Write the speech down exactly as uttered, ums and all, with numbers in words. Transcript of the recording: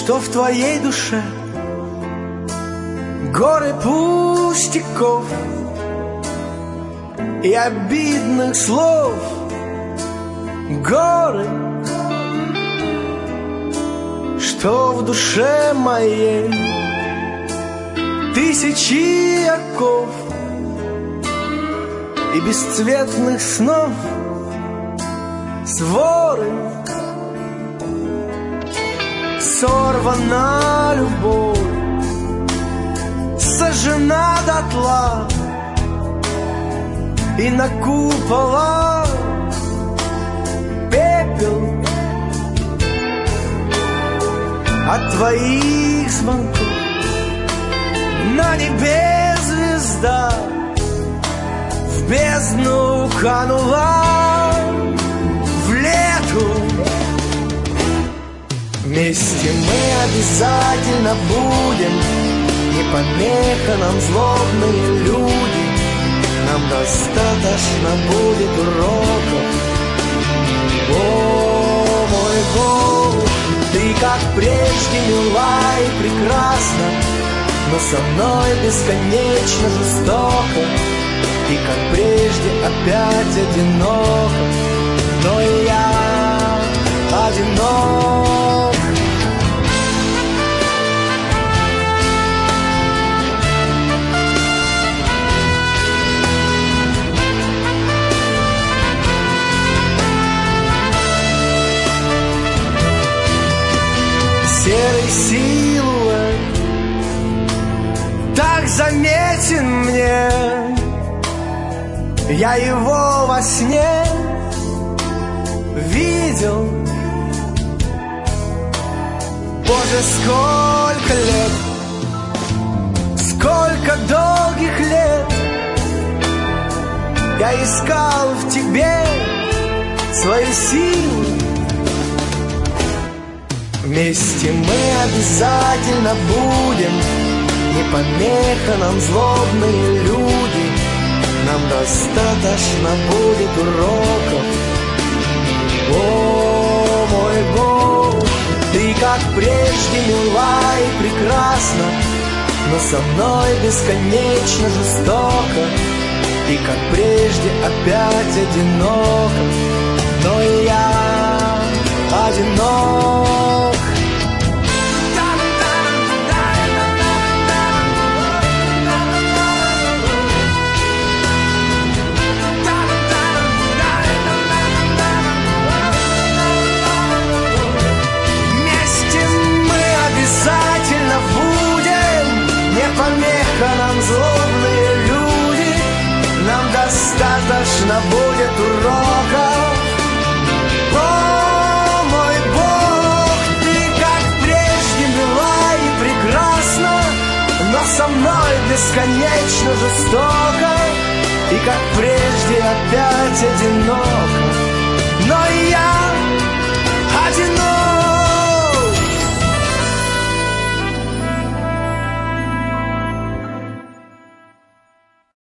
что в твоей душе горы пустяков и обидных слов, горы, что в душе моей тысячи оков и бесцветных снов своры. Сорвана любовь, сожжена дотла, и на куполах пепел от твоих звонков. На небе звезда в бездну канула, в лету. Вместе мы обязательно будем, не помеха нам злобные люди. Нам достаточно будет уроков. О, мой Бог, ты как прежде мила и прекрасна, но со мной бесконечно жестоко. И как прежде опять одиноко, но и я одинок. Серый силуэт так заметен мне, я его во сне видел. Боже, сколько лет, сколько долгих лет я искал в тебе свои силы. Вместе мы обязательно будем, не помеха нам злобные люди. Нам достаточно будет уроков. О, мой Бог, ты как прежде мила и прекрасна, но со мной бесконечно жестоко. И как прежде опять одиноко, но и я одинок. Обязательно будем, не помеха нам злобные люди. Нам достаточно будет уроков. О, мой Бог, ты как прежде мила и прекрасна, но со мной бесконечно жестоко. И как прежде опять одиноко, но и я